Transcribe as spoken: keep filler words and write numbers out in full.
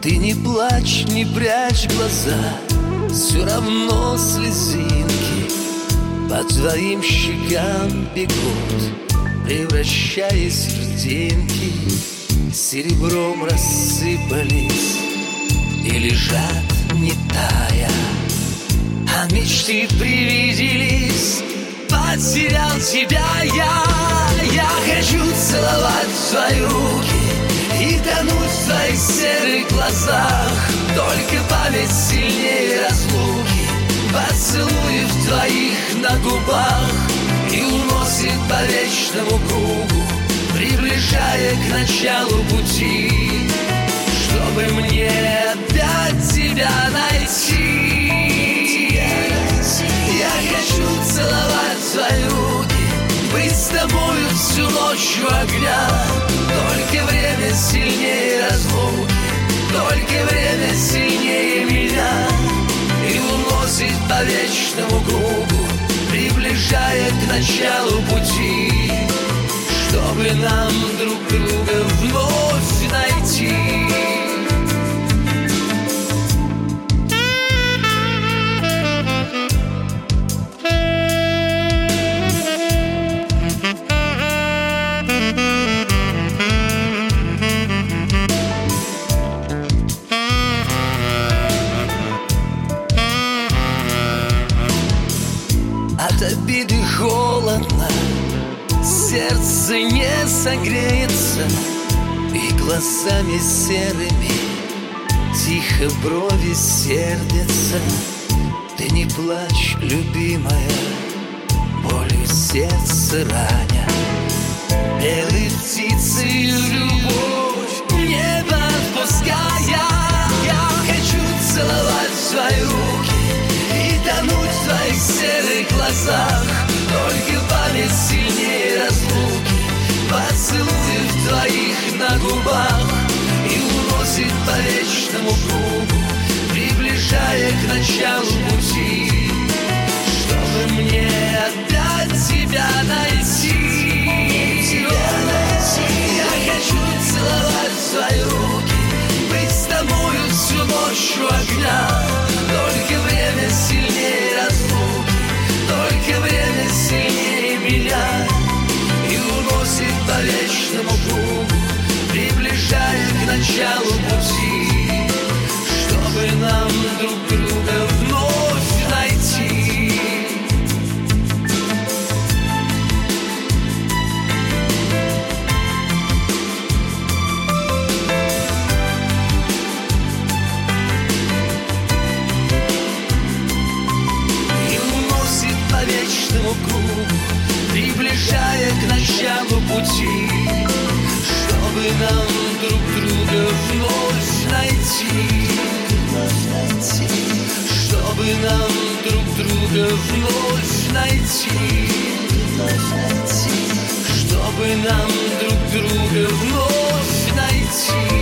Ты не плачь, не прячь глаза, все равно слезинки по твоим щекам бегут, превращаясь в льдинки, серебром рассыпались и лежат не тая. А мечты привиделись, потерял тебя я. Я хочу целовать твои руки и тонуть в твоих серых глазах. Только память сильнее разлуки, поцелуев твоих на губах, и уносит по вечному кругу, приближая к началу пути, чтобы мне опять тебя найти. Я хочу целовать твои руки, быть с тобою всю ночь у огня. Только время сильнее разлуки, только время сильнее меня, и уносит по вечному кругу, приближая к началу пути, чтобы нам друг друга вновь найти. От обиды холодно, сердце не согреется, и глазами серыми тихо брови сердятся. Ты не плачь, любимая, болью сердце раня. Белой птицей любовь небо отпуская. Я хочу целовать твои руки и тонуть в твоих серых глазах. Только память сильнее разлуки, поцелуев твоих на губах, и уносит по вечному кругу, приближая к началу пути, чтобы мне опять тебя найти. Я хочу целовать твои руки, быть с тобою всю ночь у огня. Только время сильнее разлуки, только время сильнее меня, и уносит по вечному кругу, приближая к началу пути, чтобы нам друг друга вновь найти. Вечному кругу, приближая к началу пути, чтобы нам друг друга вновь найти, чтобы нам друг друга вновь найти, чтобы нам друг друга вновь найти.